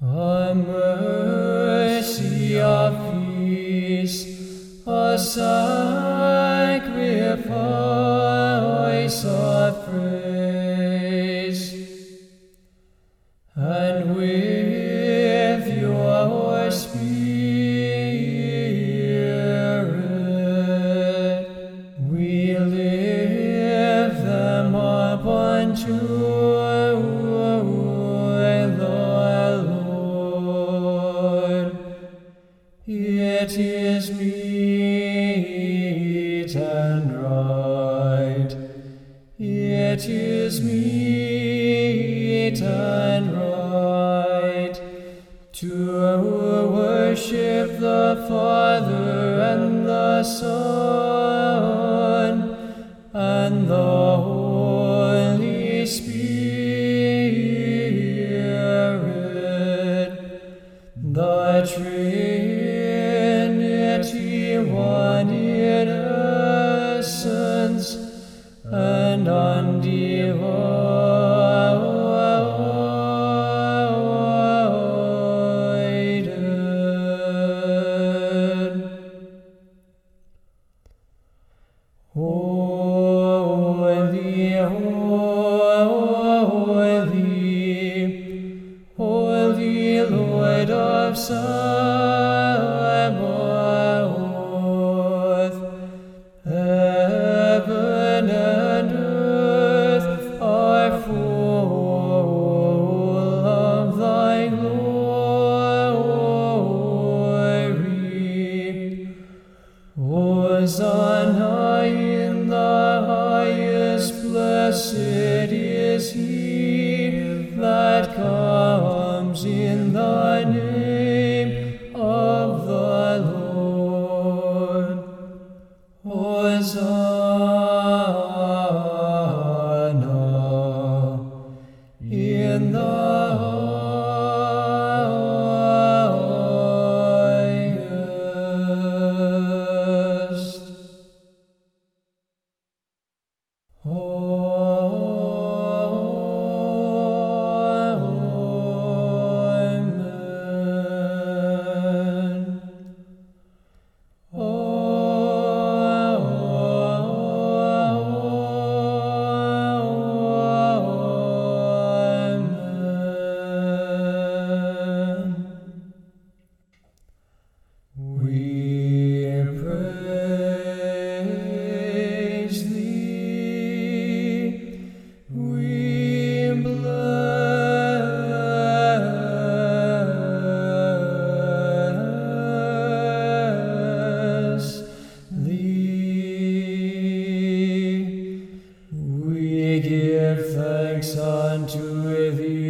A mercy of peace, a sacrifice of praise, and with your Spirit we lift them up unto it is meet and right. It is meet and right to worship the Father and the Son and the Holy Spirit, the Trinity, one in essence and undivided. Holy, holy, holy Lord of Sabaoth, heaven and earth are full of thy glory. Hosanna in the highest, blessed is he that comes in the name of the Lord. Hosanna in the highest. We praise thee, we bless thee, we give thanks unto thee.